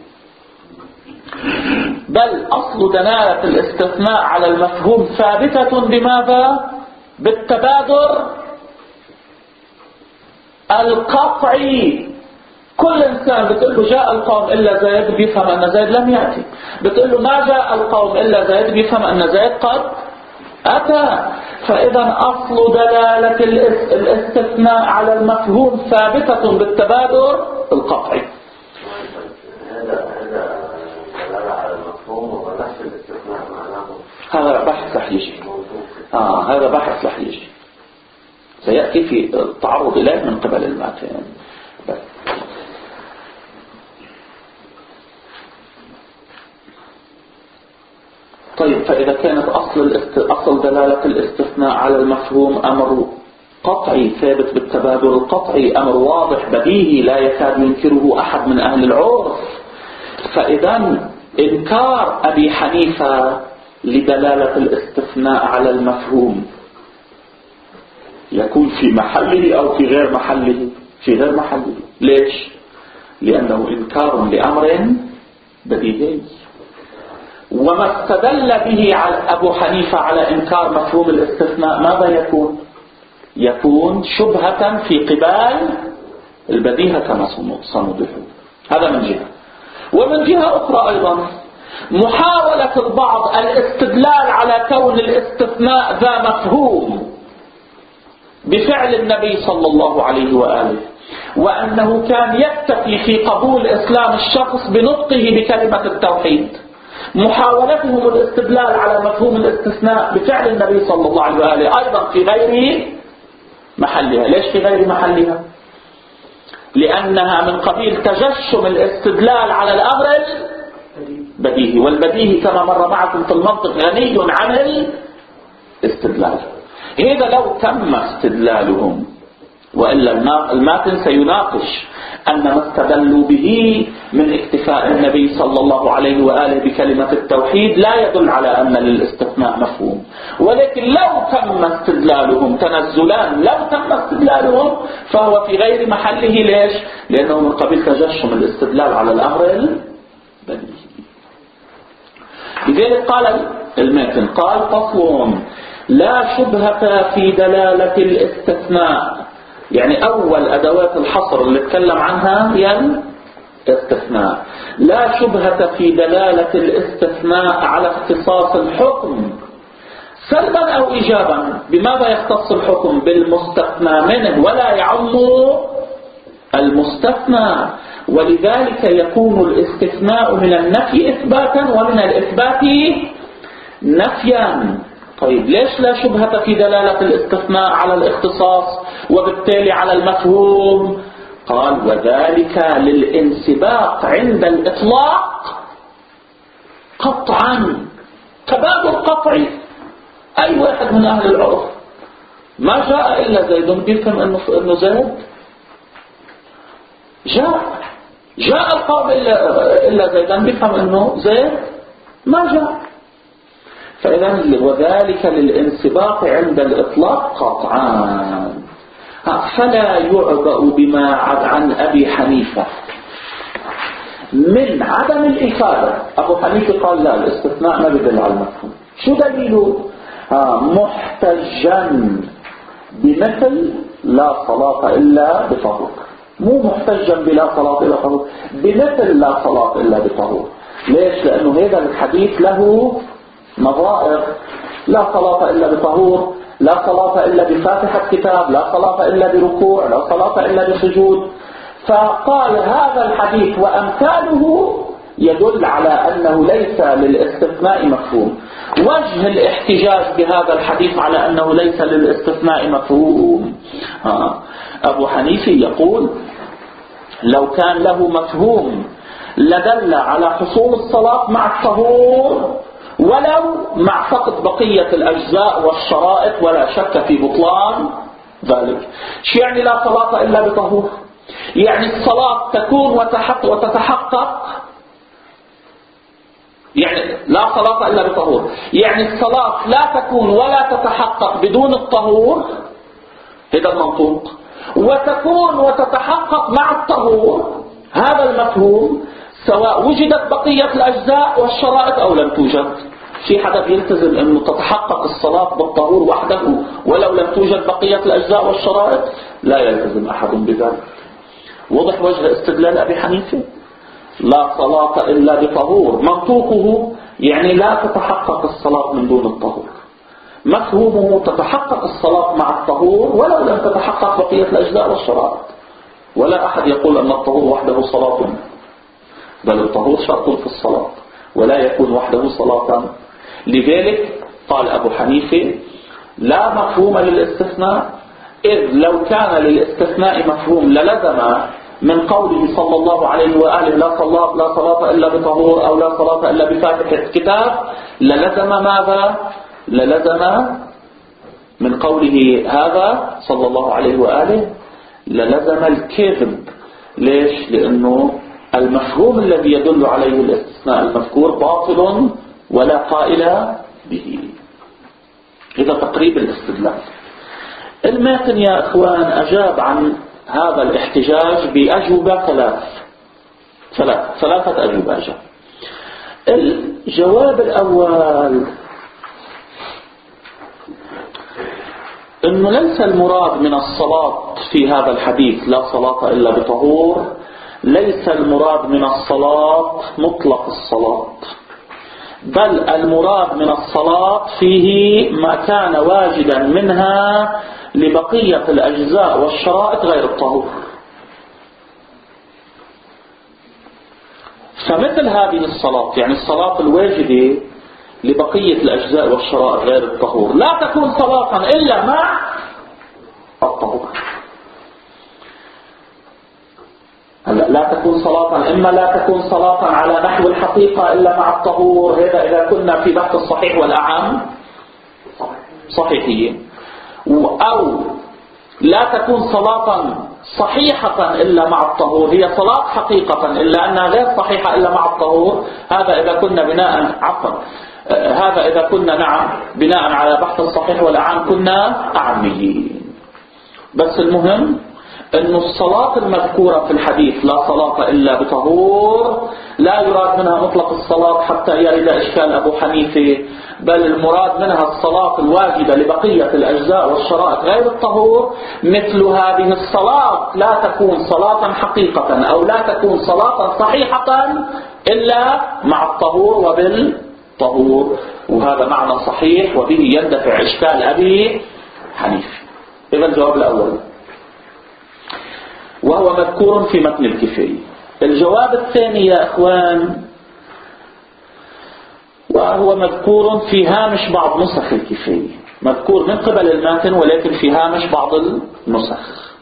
Speaker 2: بل أصل دلالة الاستثناء على المفهوم ثابتة بماذا؟ بالتبادر القطعي. كل إنسان بتقول له جاء القوم إلا زيد بيفهم أن زيد لم يأتي، بتقول له ما جاء القوم إلا زيد بيفهم أن زيد قد أتى. فإذا أصل دلالة الاستثناء على المفهوم ثابتة بالتبادر القطعي. هذا بحث رح يجي. هذا بحث رح يجي سيأتي في التعرض إليه من قبل الماتن. طيب، فإذا كانت أصل دلالة الاستثناء على المفهوم أمر قطعي ثابت بالتبادل القطعي، أمر واضح بديهي لا يكاد ينكره أحد من أهل العرف، فإذا إنكار أبي حنيفة لدلالة الاستثناء على المفهوم يكون في محله أو في غير محله؟ في غير محله. ليش؟ لأنه إنكار لأمر بديهي. وما استدل به أبو حنيفة على إنكار مفهوم الاستثناء ماذا يكون؟ يكون شبهة في قبال البديهة كما صنده. هذا من جهة. ومن جهة أخرى أيضا محاولة البعض الاستدلال على كون الاستثناء ذا مفهوم بفعل النبي صلى الله عليه وآله، وأنه كان يكتفي في قبول إسلام الشخص بنطقه بكلمة التوحيد. محاولتهم الاستدلال على مفهوم الاستثناء بفعل النبي صلى الله عليه وآله أيضا في غير محلها. ليش في غير محلها؟ لأنها من قبيل تجشم الاستدلال على الأمر البديهي، والبديهي كما مر معكم في المنطق غني عن الاستدلال. إذا لو تم استدلالهم، وإلا الماتن سيناقش أن ما استدلوا به من اكتفاء النبي صلى الله عليه وآله بكلمة التوحيد لا يدل على أن للاستثناء مفهوم. ولكن لو تم استدلالهم تنزلان، لو تم استدلالهم فهو في غير محله. ليش؟ لأنه من قبيل تجشم الاستدلال على الأمر البديهي. لذلك قال الماتن قال فصل لا شبهة في دلالة الاستثناء. يعني أول أدوات الحصر اللي اتكلم عنها هي الاستثناء. لا شبهة في دلالة الاستثناء على اختصاص الحكم سلبا أو إيجابا. بماذا يختص الحكم؟ بالمستثنى منه ولا يعم المستثنى. ولذلك يكون الاستثناء من النفي إثباتا ومن الإثبات نفيا. طيب ليش لا شبهة في دلالة الاستثناء على الاختصاص وبالتالي على المفهوم؟ قال وذلك للانسباق عند الإطلاق قطعا، تبادل قطعي. أي واحد من أهل العرف ما جاء إلا زيد بيفهم أنه زيد جاء القوم إلا زيدا بيفهم أنه زيد ما جاء. فإذا وذلك للانسباق عند الإطلاق قطعان. فلا يعبأ بما عن أبي حنيفة من عدم الإفادة. أبو حنيفة قال لا، الاستثناء ما بدل على المفهوم. شو دليله؟ محتجا بمثل لا صلاة إلا بطهور. مو محتجا بلا صلاة إلا بطهور، بمثل لا صلاة إلا بطهور. ليش؟ لأنه هذا الحديث له نظائر. لا صلاة إلا بطهور، لا صلاة إلا بفاتحة كتاب، لا صلاة إلا بركوع، لا صلاة إلا بسجود. فقال هذا الحديث وأمثاله يدل على أنه ليس للاستثناء مفهوم. وجه الاحتجاج بهذا الحديث على أنه ليس للاستثناء مفهوم، أبو حنيفة يقول لو كان له مفهوم لدل على حصول الصلاة مع الطهور ولو مع فقد بقية الأجزاء والشرائط، ولا شك في بطلان ذلك. شو يعني لا صلاة إلا بطهور؟ يعني الصلاة تكون وتتحقق، يعني لا صلاة إلا بطهور، يعني الصلاة لا تكون ولا تتحقق بدون الطهور، هذا المنطوق، وتكون وتتحقق مع الطهور، هذا المفهوم، سواء وجدت بقية الأجزاء والشرائط أو لم توجد. في حدا يلتزم أنه تتحقق الصلاة بالطهور وحده ولو لم توجد بقية الأجزاء والشرائط؟ لا يلتزم أحد بذلك. وضح وجه استدلال أبي حنيفة. لا صلاة إلا بطهور منطوقه يعني لا تتحقق الصلاة من دون الطهور، مفهومه تتحقق الصلاة مع الطهور ولو لم تتحقق بقية الأجزاء والشرائط. ولا أحد يقول أن الطهور وحده صلاة، بل الطهور شرط في الصلاة ولا يكون وحده صلاة. لذلك قال أبو حنيفة لا مفهوم للاستثناء، إذ لو كان للاستثناء مفهوم للزم من قوله صلى الله عليه وآله لا صلاة إلا بطهور أو لا صلاة إلا بفاتحة كتاب، للزم ماذا؟ للزم من قوله هذا صلى الله عليه وآله للزم الكذب. ليش؟ لأنه المفهوم الذي يدل عليه الاستثناء المذكور باطل ولا قائل به. إذا تقريب الاستدلال. الماتن يا إخوان أجاب عن هذا الاحتجاج بأجوبة ثلاثة أجوبة أجاب. الجواب الأول أنه ليس المراد من الصلاة في هذا الحديث لا صلاة إلا بطهور، ليس المراد من الصلاة مطلق الصلاة، بل المراد من الصلاة فيه ما كان واجدا منها لبقية الأجزاء والشرائط غير الطهور. فمثل هذه الصلاة، يعني الصلاة الواجبة لبقية الأجزاء والشرائط غير الطهور، لا تكون صلاة إلا مع الطهور. لا تكون صلاة، إما لا تكون صلاة على نحو الحقيقة إلا مع الطهور، هذا إذا كنا في بحث الصحيح والأعم صحيحية، أو لا تكون صلاة صحيحة إلا مع الطهور، هي صلاة حقيقة إلا أنها غير صحيحة إلا مع الطهور. هذا إذا كنا هذا إذا كنا بناء على بحث الصحيح والأعم كنا أعميين. بس المهم أن الصلاة المذكورة في الحديث لا صلاة إلا بطهور لا يراد منها مطلق الصلاة حتى يرد إشكال أبو حنيفة، بل المراد منها الصلاة الواجبة لبقية الأجزاء والشرائط غير الطهور. مثل هذه الصلاة لا تكون صلاة حقيقة أو لا تكون صلاة صحيحة إلا مع الطهور وبالطهور، وهذا معنى صحيح وبه يندفع إشكال أبي حنيفة. إذا الجواب الأول وهو مذكور في متن الكفاية. الجواب الثاني يا أخوان وهو مذكور في هامش بعض نسخ الكفاية، مذكور من قبل الماتن ولكن في هامش بعض النسخ.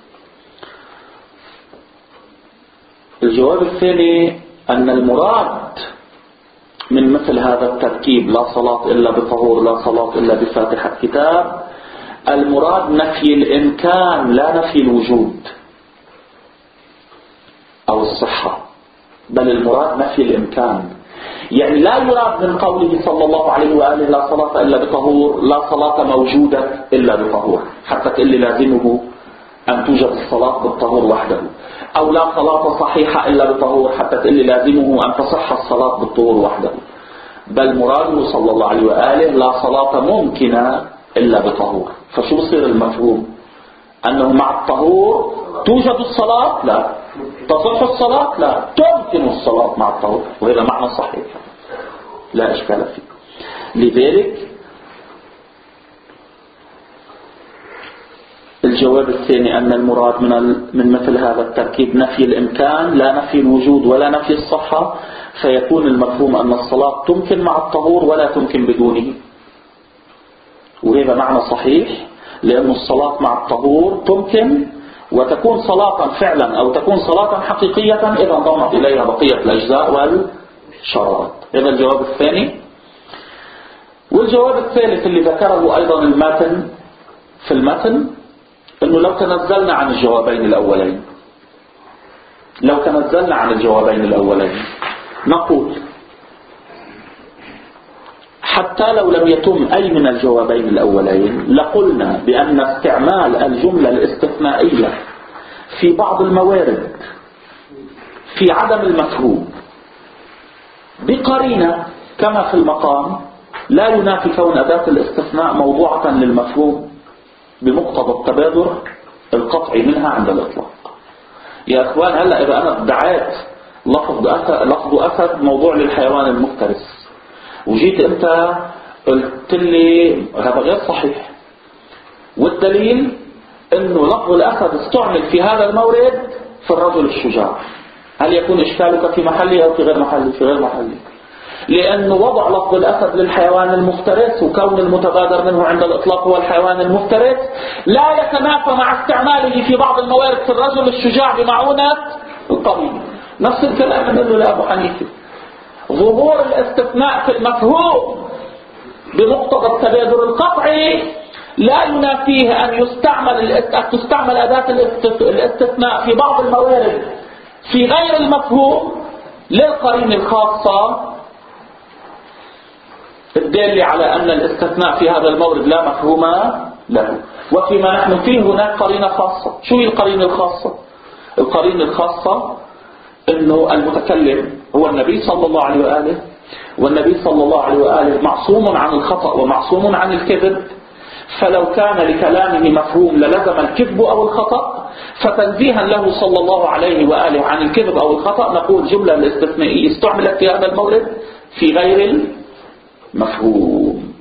Speaker 2: الجواب الثاني أن المراد من مثل هذا التركيب لا صلاة إلا بطهور لا صلاة إلا بفاتحة كتاب، المراد نفي الإمكان لا نفي الوجود أو الصحة، بل المراد نفي الإمكان. يعني لا يراد من قوله صلى الله عليه وآله لا صلاة إلا بطهور لا صلاة موجودة إلا بطهور حتى تقول لازمه أن توجد الصلاة بالطهور وحده، أو لا صلاة صحيحة إلا بطهور حتى تقول لازمه أن تصح الصلاة بالطهور وحده، بل مراده صلى الله عليه وآله لا صلاة ممكنة إلا بطهور. فشو بصير المفهوم؟ أنه مع الطهور توجد الصلاة؟ لا. تصح الصلاة؟ لا. تمكن الصلاة مع الطهور، وهذا معنى صحيح لا إشكال فيه. لذلك الجواب الثاني أن المراد من مثل هذا التركيب نفي الإمكان لا نفي الوجود ولا نفي الصحة، فيكون المفهوم أن الصلاة تمكن مع الطهور ولا تمكن بدونه، وهذا معنى صحيح، لأن الصلاة مع الطهور تمكن وتكون صلاة فعلا أو تكون صلاة حقيقية إذا انضمت إليها بقية الأجزاء والشرائط. هذا الجواب الثاني. والجواب الثالث اللي ذكره أيضا الماتن في المتن أنه لو تنزلنا عن الجوابين الأولين نقول حتى لو لم يتم أي من الجوابين الأولين لقلنا بأن استعمال الجملة الاستثنائية في بعض الموارد في عدم المفهوم بقرينة كما في المقام لا ينافي كون أداة الاستثناء موضوعة للمفهوم بمقتضى التبادر القطعي منها عند الإطلاق. يا أخوان هلأ إذا أنا ادعيت لفظ أسد موضوع للحيوان المفترس وجيت أنت قلت لي هذا غير صحيح، والدليل أنه لفظ الأسد استعمل في هذا المورد في الرجل الشجاع، هل يكون إشكالك في محله أو في غير محله؟ في غير محله، لأنه وضع لفظ الأسد للحيوان المفترس وكون المتبادر منه عند الإطلاق هو الحيوان المفترس لا يتنافى مع استعماله في بعض الموارد في الرجل الشجاع بمعونة القرينة. نفس الكلام منه لأبو حنيفة، ظهور الاستثناء في المفهوم بمقتضى التبادر القطعي لا ينافيه أن تستعمل أداة الاستثناء في بعض الموارد في غير المفهوم للقرينة الخاصة الدالة على أن الاستثناء في هذا المورد لا مفهوم له. وفيما نحن فيه هناك قرينة خاصة. شو هي القرينة الخاصة؟ القرينة الخاصة أنه المتكلم هو النبي صلى الله عليه وآله، والنبي صلى الله عليه وآله معصوم عن الخطأ ومعصوم عن الكذب، فلو كان لكلامه مفهوم للزم الكذب أو الخطأ، فتنزيها له صلى الله عليه وآله عن الكذب أو الخطأ نقول جملة الاستثنائية استعملت في هذا المورد في غير المفهوم.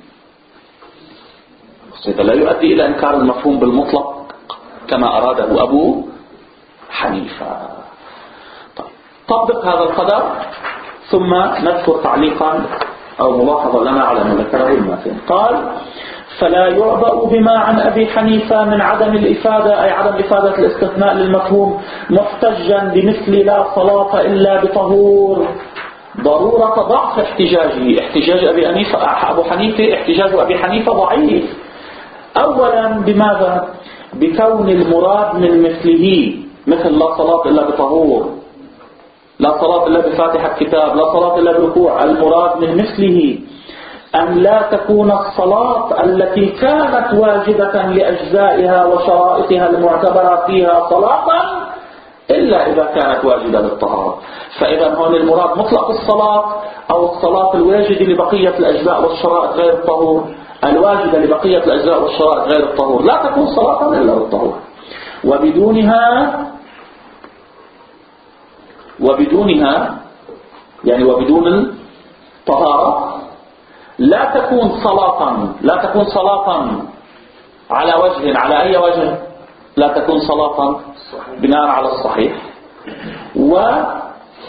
Speaker 2: هذا لا يؤدي إلى إنكار المفهوم بالمطلق كما أراده أبو حنيفة. طبق هذا القدر ثم نذكر تعليقا أو ملاحظة لنا على ما ذكره الماتن. قال: فلا يعبأ بما عن أبي حنيفة من عدم الإفادة، أي عدم إفادة الاستثناء للمفهوم، محتجا بمثل لا صلاة إلا بطهور، ضرورة ضعف احتجاجه. احتجاج أبو حنيفة احتجاج أبي حنيفة ضعيف. أولا بماذا؟ بكون المراد من مثله، مثل لا صلاة إلا بطهور، لا صلاة إلا بفاتحة كتاب، لا صلاة إلا بركوع. المراد من مثله أن لا تكون الصلاة التي كانت واجبة لأجزائها وشرائطها المعتبرة فيها صلاة إلا إذا كانت واجبة للطهارة. فإذا هون المراد مطلق الصلاة أو الصلاة الواجبة لبقية الأجزاء والشرائط غير الطهور، الواجبة لبقية الأجزاء والشرائط غير الطهور، لا تكون صلاة إلا بالطهور. وبدونها يعني وبدون الطهارة لا تكون صلاة على وجه، على أي وجه؟ لا تكون صلاة بناء على الصحيح. وصلاة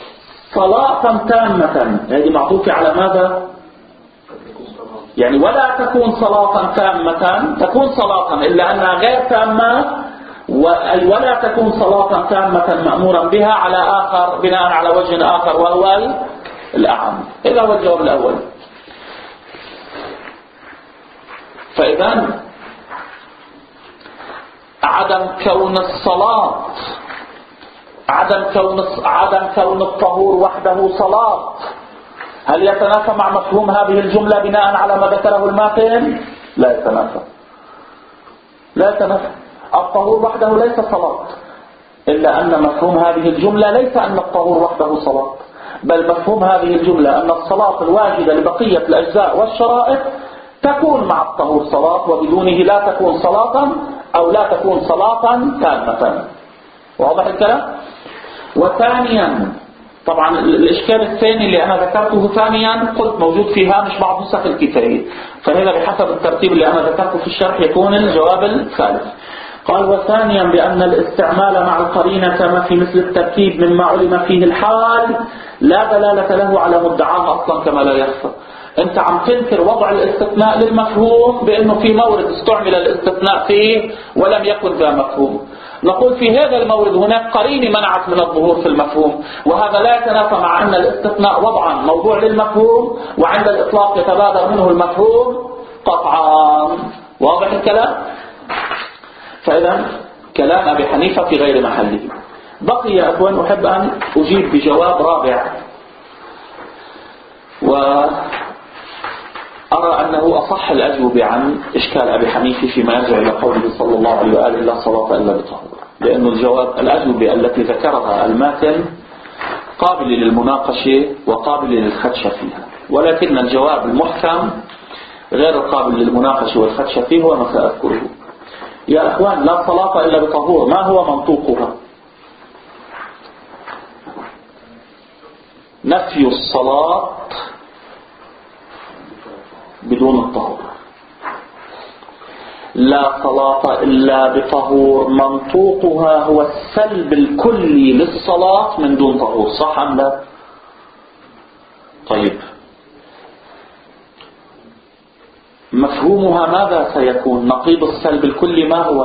Speaker 2: تامة هذه معطوفة على ماذا؟ يعني ولا تكون صلاة تامة، تكون صلاة إلا أنها غير تامة، ولا تكون صلاة تامة مأمورا بها على آخر بناء على وجه آخر وهو الأعم. إذا هو الجواب الأول. فإذا عدم كون الطهور وحده صلاة، هل يتنافى مع مفهوم هذه الجملة بناء على ما ذكره الماتن؟ لا يتنافى. الطهور وحده ليس صلاة، إلا أن مفهوم هذه الجملة ليس أن الطهور وحده صلاة، بل مفهوم هذه الجملة أن الصلاة الواجبة لبقية الأجزاء والشرائط تكون مع الطهور صلاة، وبدونه لا تكون صلاة أو لا تكون صلاة تامة. واضح الكلام؟ وثانيا طبعا الإشكال الثاني اللي أنا ذكرته ثانيا قلت موجود في هامش بعض نسخ الكتاب، فهذا بحسب الترتيب اللي أنا ذكرته في الشرح يكون الجواب الثالث. قال: وثانيا بأن الاستعمال مع القرينة كما في مثل التركيب مما علم فيه الحال لا دلالة له على مدعاه أصلا كما لا يخفى. أنت عم تنكر وضع الاستثناء للمفهوم بأنه في مورد استعمل الاستثناء فيه ولم يكن ذا مفهوم. نقول في هذا المورد هناك قرينة منعت من الظهور في المفهوم، وهذا لا يتنافى مع أن الاستثناء وضعا موضوع للمفهوم، وعند الإطلاق يتبادر منه المفهوم قطعا. واضح الكلام؟ فإذا كلام أبي حنيفة في غير محله. بقي يا أخوان أحب أن أجيب بجواب رابع، وأرى أنه أصح الأجوبة عن إشكال أبي حنيفة فيما يرجع إلى قوله صلى الله عليه وآله: لا صلاة إلا بطهور. لأن الأجوبة التي ذكرها الماتن قابل للمناقشة وقابل للخدش فيها، ولكن الجواب المحكم غير القابل للمناقشة والخدش فيه هو ما سأذكره. يا أخوان، لا صلاة إلا بطهور، ما هو منطوقها؟ نفي الصلاة بدون الطهور. لا صلاة إلا بطهور منطوقها هو السلب الكلي للصلاة من دون طهور، صح أم لا؟ طيب، مفهومها ماذا سيكون؟ نقيض السلب الكلي ما هو؟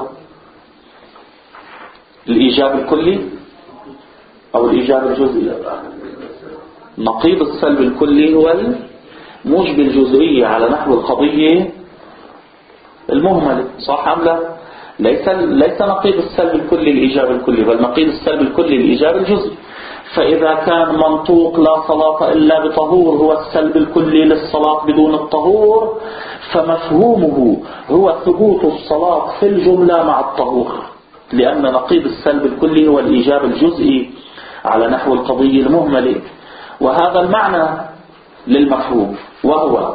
Speaker 2: الإيجاب الكلي أو الإيجاب الجزئي؟ نقيض السلب الكلي هو الموجب الجزئي على نحو القضية المهملة، صح أم لا؟ ليس نقيض السلب الكلي الإيجاب الكلي، بل نقيض السلب الكلي الإيجاب الجزئي. فإذا كان منطوق لا صلاة إلا بطهور هو السلب الكلي للصلاة بدون الطهور، فمفهومه هو ثبوت الصلاة في الجملة مع الطهور، لأن نقيض السلب الكلي هو الإيجاب الجزئي على نحو القضية المهملة. وهذا المعنى للمفهوم، وهو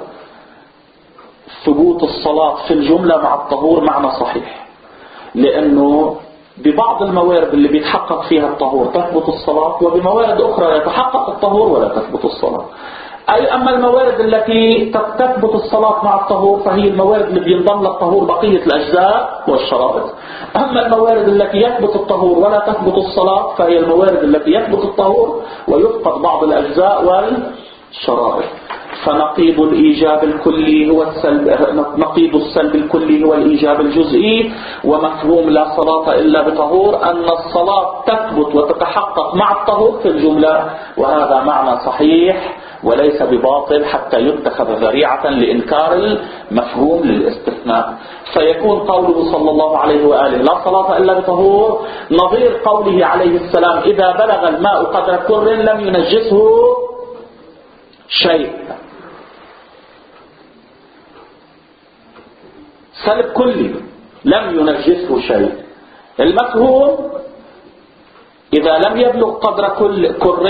Speaker 2: ثبوت الصلاة في الجملة مع الطهور معنى صحيح، لأنه ببعض الموارد اللي بيتحقق فيها الطهور تثبت الصلاة، وبموارد أخرى يتحقق الطهور ولا تثبت الصلاة. أي أما الموارد التي تثبت الصلاة مع الطهور فهي الموارد اللي بينضم للطهور بقية الأجزاء والشرائط. أما الموارد التي يثبت الطهور ولا تثبت الصلاة فهي الموارد التي يثبت الطهور ويفقد بعض الأجزاء والشرائط. فنقيض الإيجاب الكلي هو نقيض السلب الكلي هو الإيجاب الجزئي. ومفهوم لا صلاة إلا بطهور أن الصلاة تثبت وتتحقق مع الطهور في الجملة، وهذا معنى صحيح وليس بباطل حتى يتخذ ذريعة لإنكار المفهوم للاستثناء. فيكون قوله صلى الله عليه وآله لا صلاة إلا بطهور نظير قوله عليه السلام إذا بلغ الماء قدر كر لم ينجسه شيء. سلب كلي لم ينجسه شيء. المفهوم إذا لم يبلغ قدر كر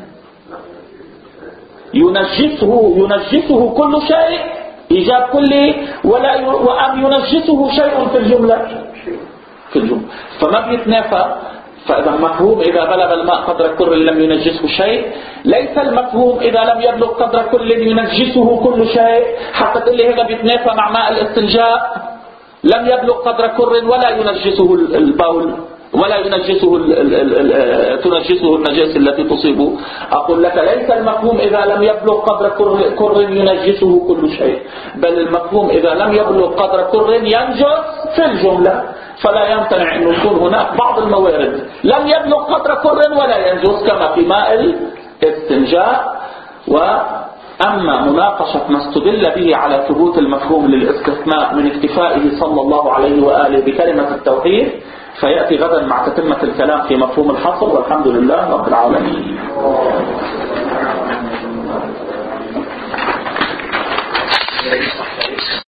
Speaker 2: ينجسه كل شيء إيجاب كلي وأن ينجسه شيء في الجملة فما بيتنافى. فإذا مفهوم إذا بلغ الماء قدر كر لم ينجسه شيء ليس المفهوم إذا لم يبلغ قدر كل ينجسه كل شيء. حتى تقول لي هذا بيتنافى مع ماء الاستنجاء لم يبلغ قدر كر ولا ينجسه البول ولا ينجسه تنجسه النجاسة التي تصيبه. أقول لك ليس المفهوم إذا لم يبلغ قدر كر ينجسه كل شيء، بل المفهوم إذا لم يبلغ قدر كر ينجس في الجملة. فلا يمتنع أن يكون هناك بعض الموارد لم يبلغ قدر كر ولا ينجس كما في ماء الاستنجاء. وأما مناقشة ما استدل به على ثبوت المفهوم للاستثناء من اكتفائه صلى الله عليه وآله بكلمة التوحيد فيأتي غدا مع تتمة الكلام في مفهوم الحصر. والحمد لله رب العالمين.